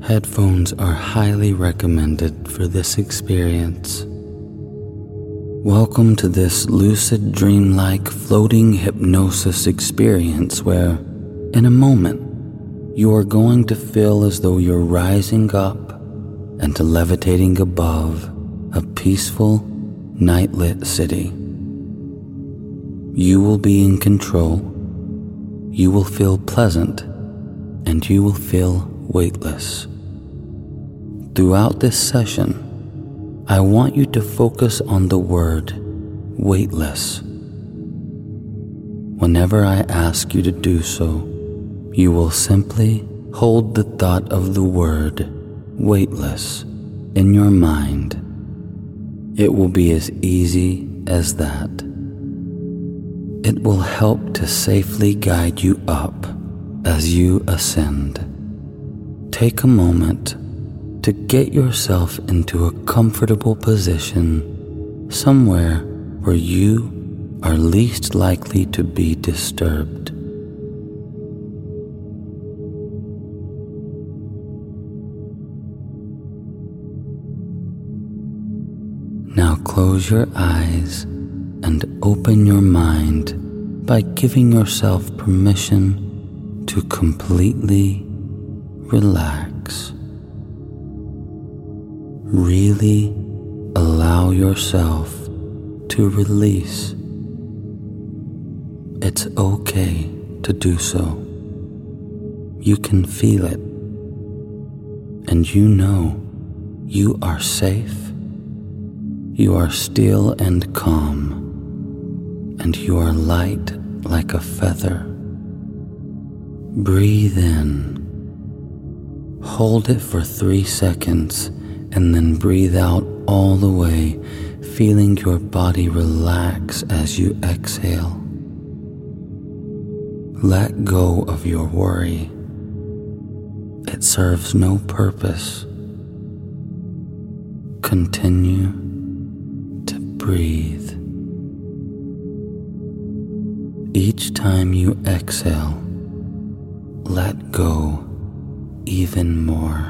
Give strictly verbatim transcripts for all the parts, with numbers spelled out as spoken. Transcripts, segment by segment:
Headphones are highly recommended for this experience. Welcome to this lucid, dreamlike, floating hypnosis experience where, in a moment, you are going to feel as though you're rising up and levitating above a peaceful, night-lit city. You will be in control, you will feel pleasant, and you will feel weightless. Throughout this session, I want you to focus on the word weightless. Whenever I ask you to do so, you will simply hold the thought of the word weightless in your mind. It will be as easy as that. It will help to safely guide you up as you ascend. Take a moment to get yourself into a comfortable position, somewhere where you are least likely to be disturbed. Now close your eyes and open your mind by giving yourself permission to completely relax. Really allow yourself to release. It's okay to do so. You can feel it, and you know you are safe, you are still and calm, and you are light like a feather. Breathe in. Hold it for three seconds and then breathe out all the way, feeling your body relax as you exhale. Let go of your worry. It serves no purpose. Continue to breathe. Each time you exhale, let go even more,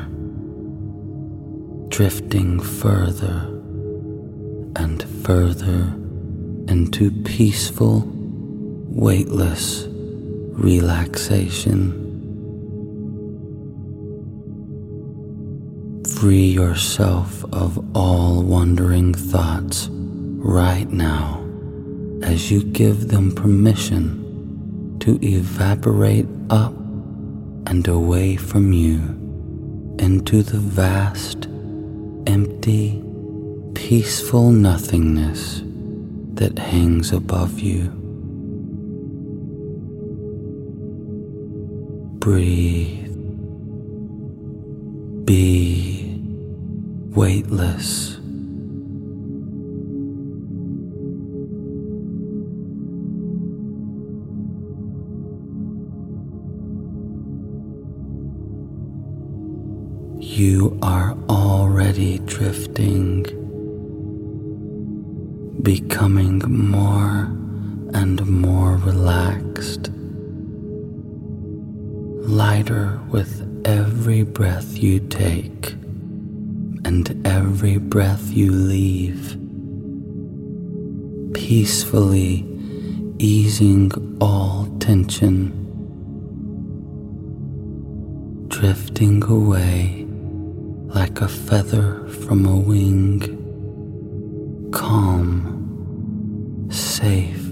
drifting further and further into peaceful, weightless relaxation. Free yourself of all wandering thoughts right now as you give them permission to evaporate up and away from you into the vast, empty, peaceful nothingness that hangs above you. Breathe. Be weightless. You are already drifting, becoming more and more relaxed, lighter with every breath you take and every breath you leave, peacefully easing all tension, drifting away like a feather from a wing, calm, safe,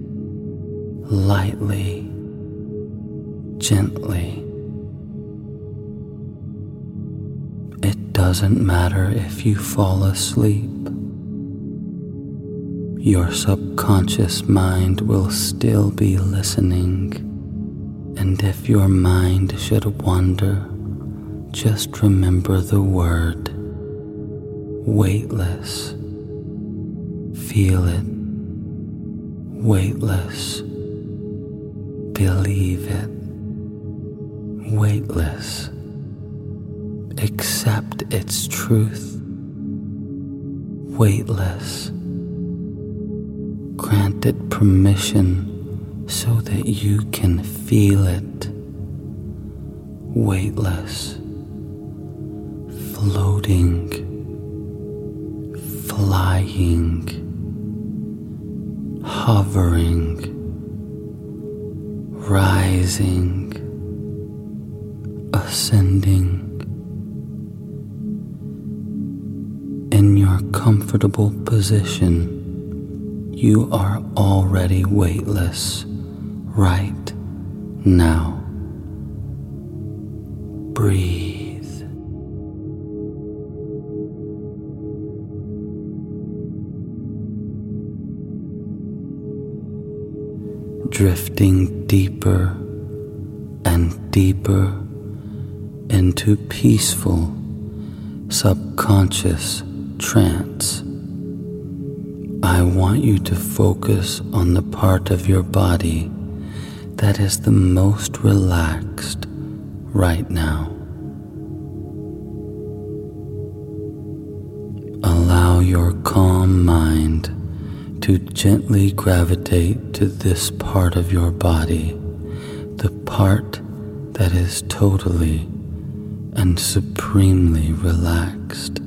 lightly, gently. It doesn't matter if you fall asleep. Your subconscious mind will still be listening, and if your mind should wander, just remember the word weightless. Feel it. Weightless. Believe it. Weightless. Accept its truth. Weightless. Grant it permission so that you can feel it. Weightless. floating, flying, hovering, rising, ascending. In your comfortable position, you are already weightless right now. Breathe. Drifting deeper and deeper into peaceful, subconscious trance. I want you to focus on the part of your body that is the most relaxed right now. Allow your calm mind to gently gravitate to this part of your body, the part that is totally and supremely relaxed.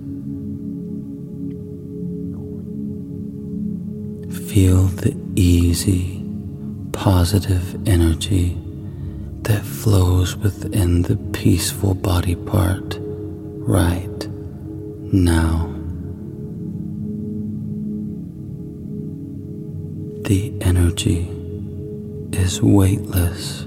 Feel the easy, positive energy that flows within the peaceful body part right now. The energy is weightless.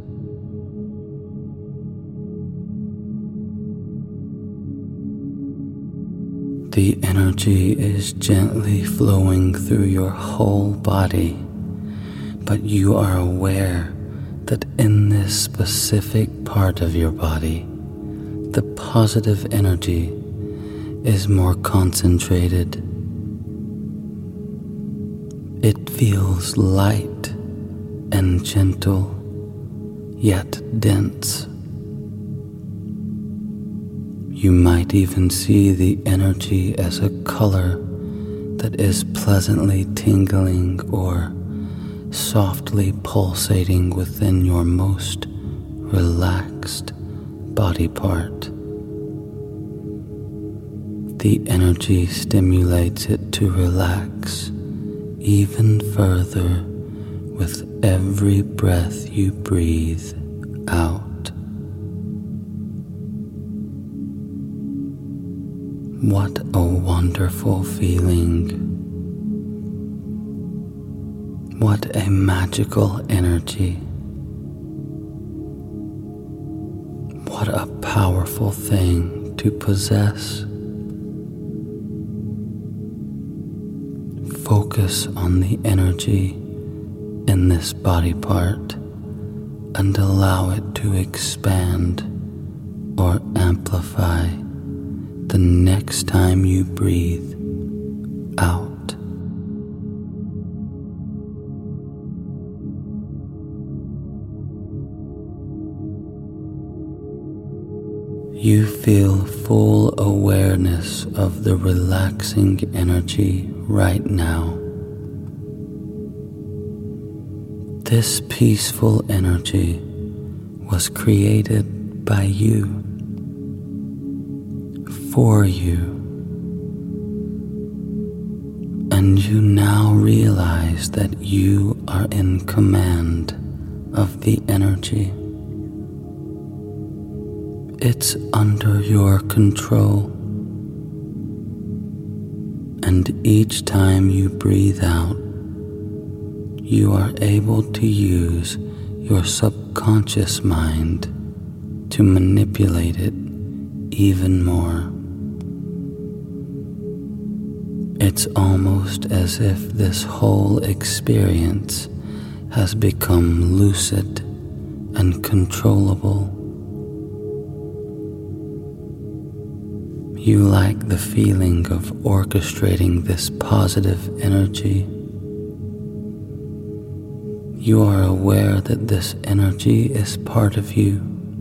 The energy is gently flowing through your whole body, but you are aware that in this specific part of your body, the positive energy is more concentrated. It feels light and gentle, yet dense. You might even see the energy as a color that is pleasantly tingling or softly pulsating within your most relaxed body part. The energy stimulates it to relax even further with every breath you breathe out. What a wonderful feeling. What a magical energy. What a powerful thing to possess. Focus on the energy in this body part and allow it to expand or amplify the next time you breathe out. You feel full awareness of the relaxing energy right now. This peaceful energy was created by you, for you, and you now realize that you are in command of the energy. It's under your control, and each time you breathe out, you are able to use your subconscious mind to manipulate it even more. It's almost as if this whole experience has become lucid and controllable. You like the feeling of orchestrating this positive energy. You are aware that this energy is part of you.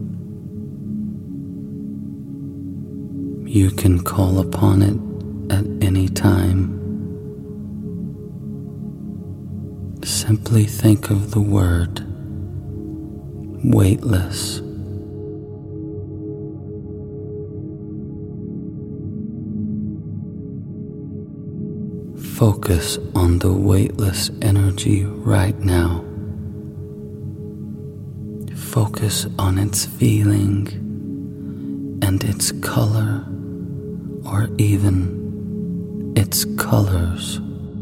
You can call upon it at any time. Simply think of the word weightless. Focus on the weightless energy right now. Focus on its feeling and its color, or even its colors.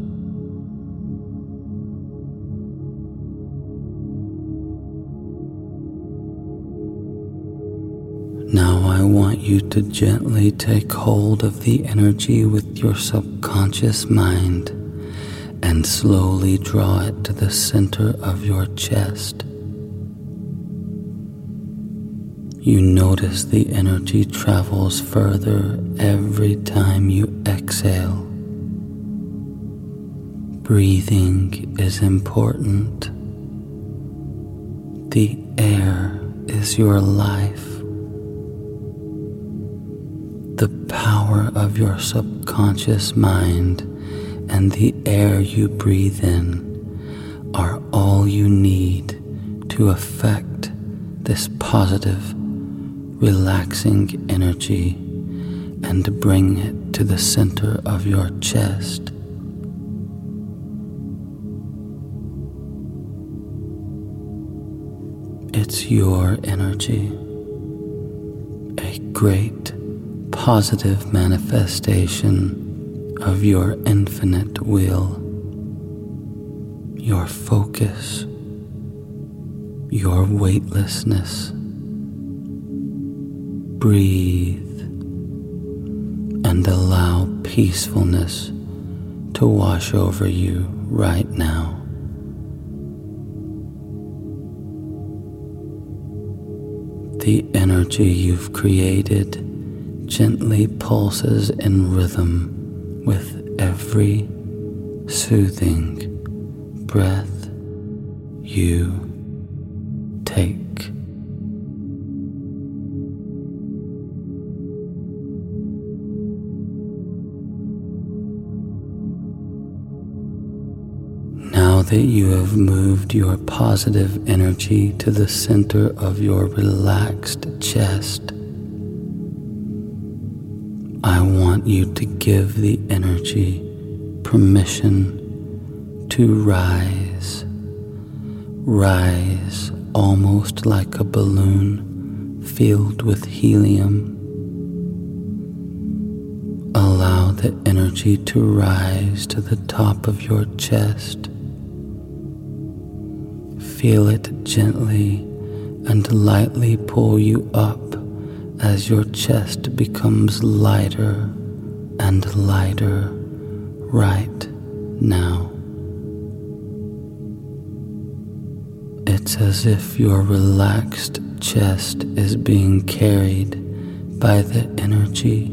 Now I want you to gently take hold of the energy with your subconscious mind and slowly draw it to the center of your chest. You notice the energy travels further every time you exhale. Breathing is important. The air is your life. The power of your subconscious mind and the air you breathe in are all you need to affect this positive, relaxing energy and bring it to the center of your chest. It's your energy, a great positive manifestation of your infinite will, your focus, your weightlessness. Breathe and allow peacefulness to wash over you right now. The energy you've created gently pulses in rhythm with every soothing breath you take. Now that you have moved your positive energy to the center of your relaxed chest, I want you to give the energy permission to rise, rise almost like a balloon filled with helium. Allow the energy to rise to the top of your chest. Feel it gently and lightly pull you up as your chest becomes lighter and lighter right now. It's as if your relaxed chest is being carried by the energy,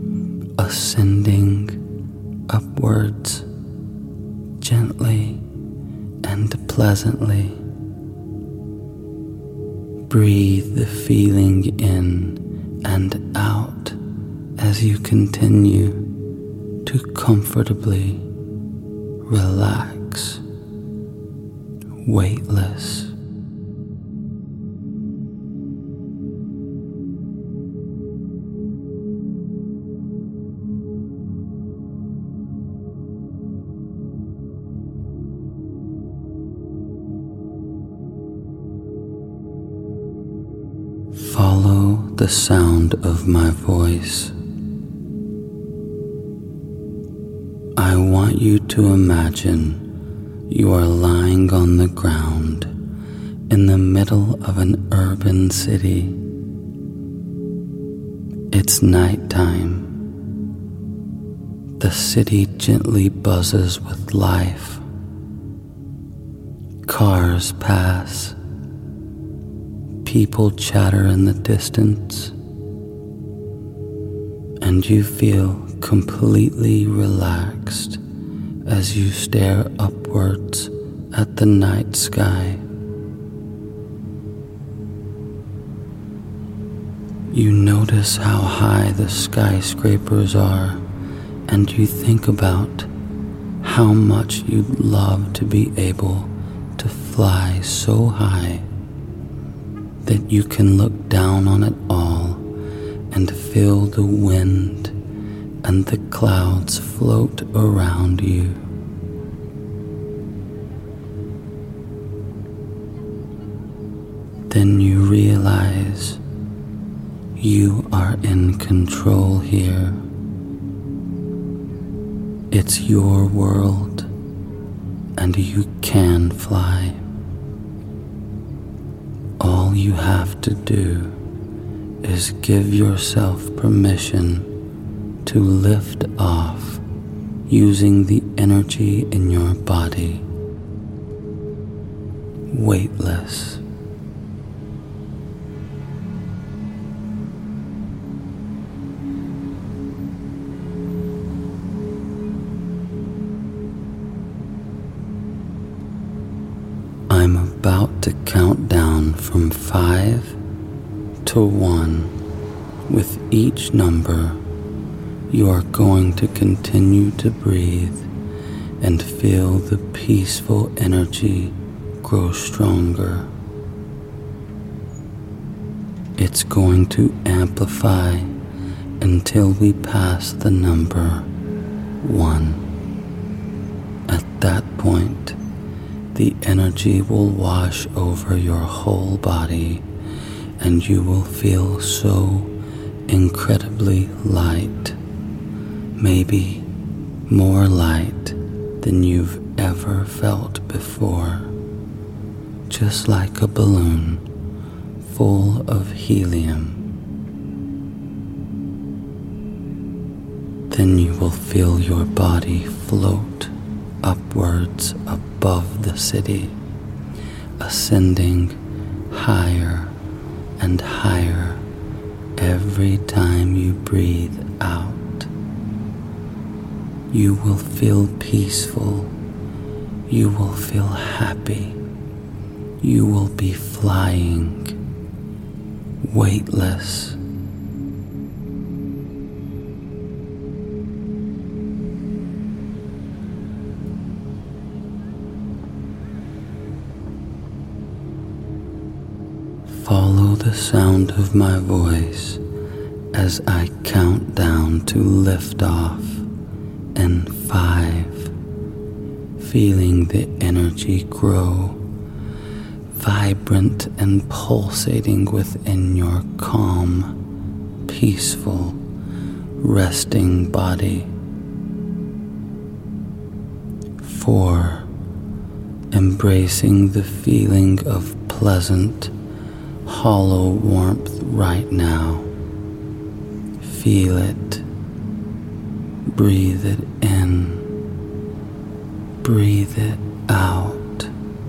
ascending upwards gently and pleasantly. Breathe the feeling in and out as you continue to comfortably relax, weightless. Follow the sound of my voice. I want you to imagine you are lying on the ground in the middle of an urban city. It's nighttime. The city gently buzzes with life. Cars pass. People chatter in the distance, and you feel completely relaxed as you stare upwards at the night sky. You notice how high the skyscrapers are, and you think about how much you'd love to be able to fly so high that you can look down on it all and feel the wind and the clouds float around you. Then you realize you are in control here. It's your world, and you can fly. All you have to do is give yourself permission to lift off using the energy in your body. Weightless. I'm about to count down from five to one. With each number, you are going to continue to breathe and feel the peaceful energy grow stronger. It's going to amplify until we pass the number one. At that point, the energy will wash over your whole body, and you will feel so incredibly light, maybe more light than you've ever felt before, just like a balloon full of helium. Then you will feel your body float upwards above the city, ascending higher and higher every time you breathe out. You will feel peaceful. You will feel happy. You will be flying, weightless. Follow the sound of my voice as I count down to lift off in five, feeling the energy grow, vibrant and pulsating within your calm, peaceful, resting body. Four, embracing the feeling of pleasant, hollow warmth right now. Feel it. Breathe it in. Breathe it out.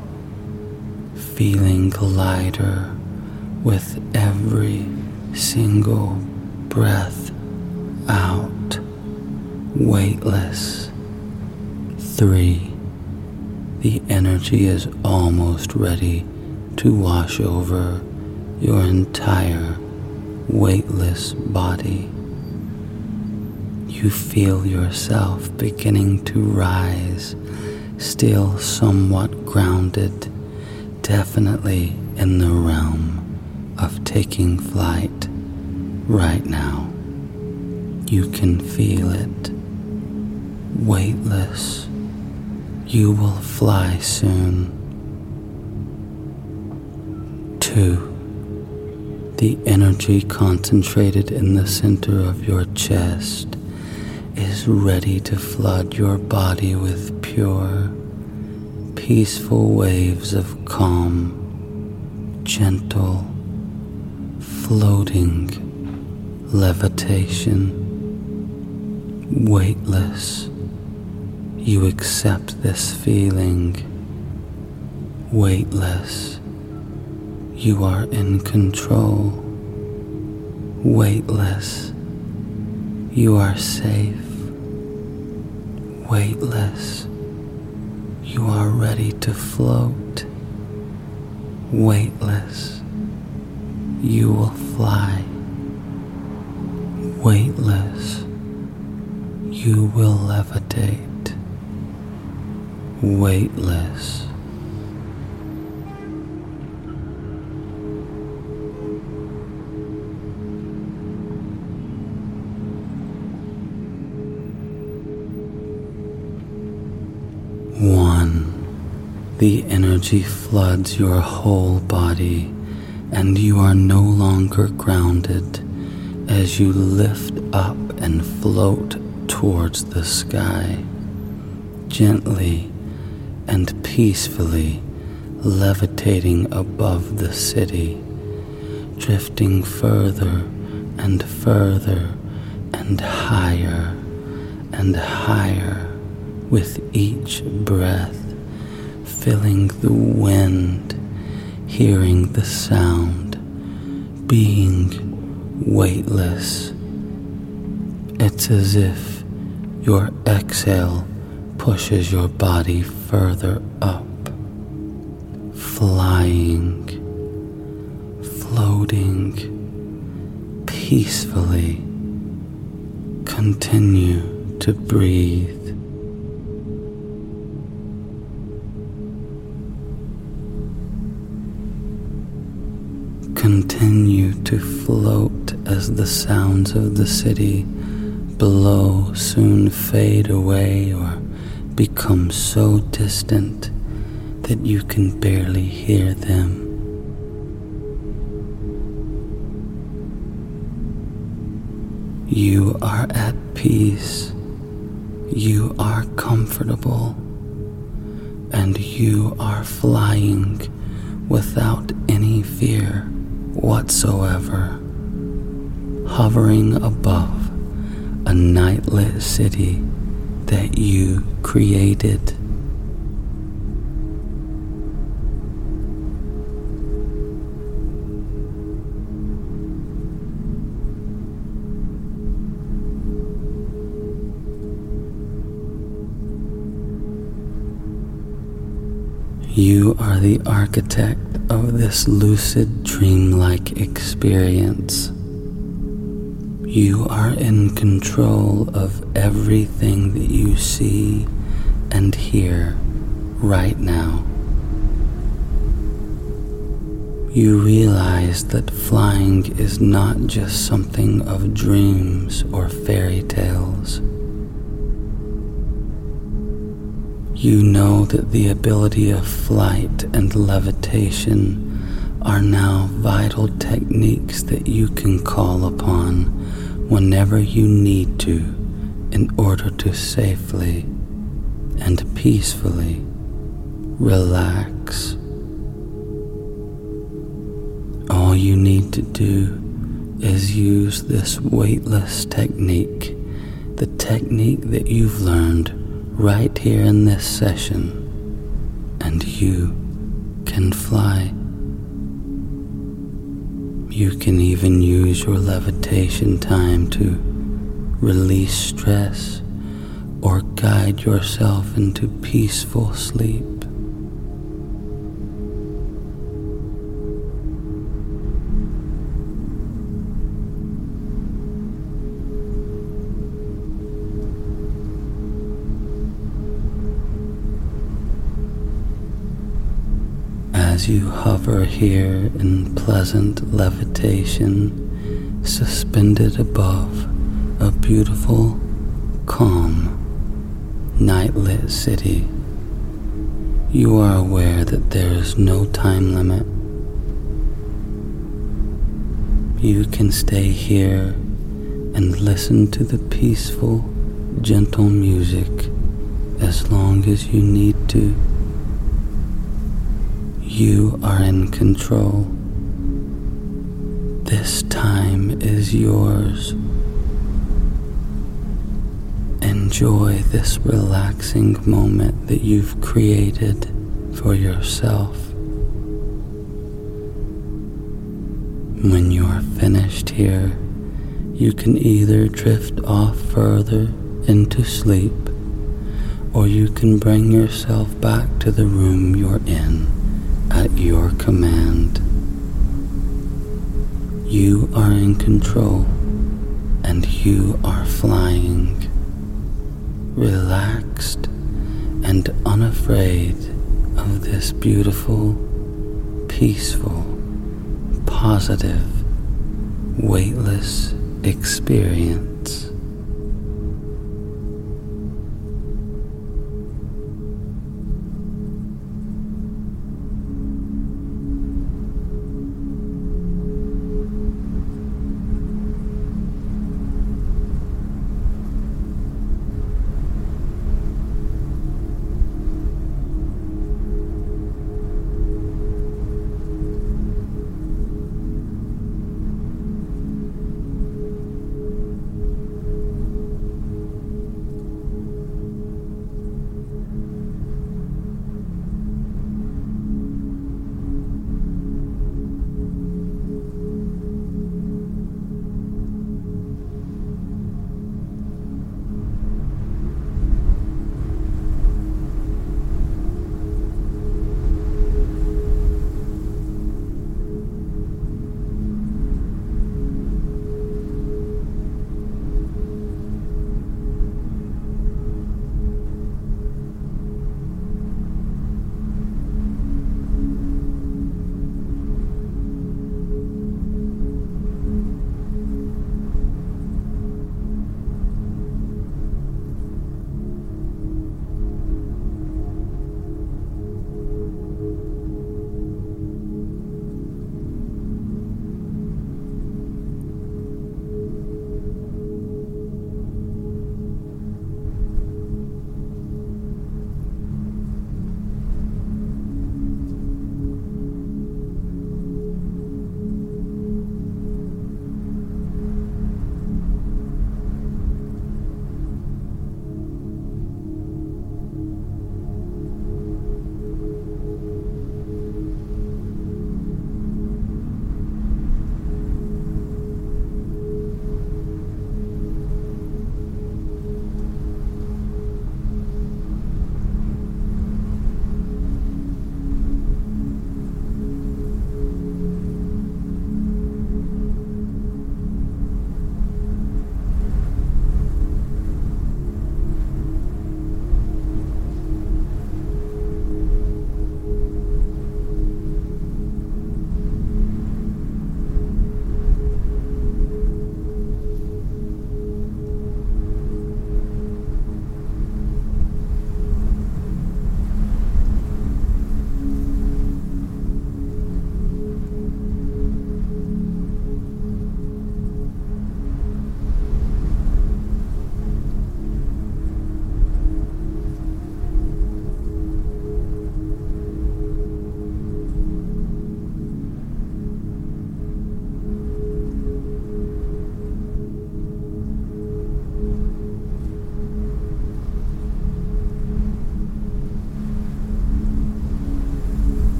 Feeling lighter with every single breath out. Weightless. Three. The energy is almost ready to wash over your entire weightless body. You feel yourself beginning to rise, still somewhat grounded, definitely in the realm of taking flight right now. You can feel it. Weightless. You will fly soon. Two. The energy concentrated in the center of your chest is ready to flood your body with pure, peaceful waves of calm, gentle, floating levitation. Weightless. You accept this feeling. Weightless. You are in control. Weightless. You are safe. Weightless. You are ready to float. Weightless. You will fly. Weightless. You will levitate. Weightless. The energy floods your whole body, and you are no longer grounded as you lift up and float towards the sky, gently and peacefully levitating above the city, drifting further and further and higher and higher with each breath, feeling the wind, hearing the sound, being weightless. It's as if your exhale pushes your body further up, flying, floating peacefully. Continue to breathe. Continue to float as the sounds of the city below soon fade away or become so distant that you can barely hear them. You are at peace, you are comfortable, and you are flying without any fear whatsoever, hovering above a nightlit city that you created. You are the architect of this lucid, dreamlike experience. You are in control of everything that you see and hear right now. You realize that flying is not just something of dreams or fairy tales. You know that the ability of flight and levitation are now vital techniques that you can call upon whenever you need to in order to safely and peacefully relax. All you need to do is use this weightless technique, the technique that you've learned right here in this session, and you can fly. You can even use your levitation time to release stress or guide yourself into peaceful sleep. As you hover here in pleasant levitation, suspended above a beautiful, calm, nightlit city, you are aware that there is no time limit. You can stay here and listen to the peaceful, gentle music as long as you need to. You are in control. This time is yours. Enjoy this relaxing moment that you've created for yourself. When you're finished here, you can either drift off further into sleep, or you can bring yourself back to the room you're in at your command. You are in control, and you are flying, relaxed and unafraid of this beautiful, peaceful, positive, weightless experience.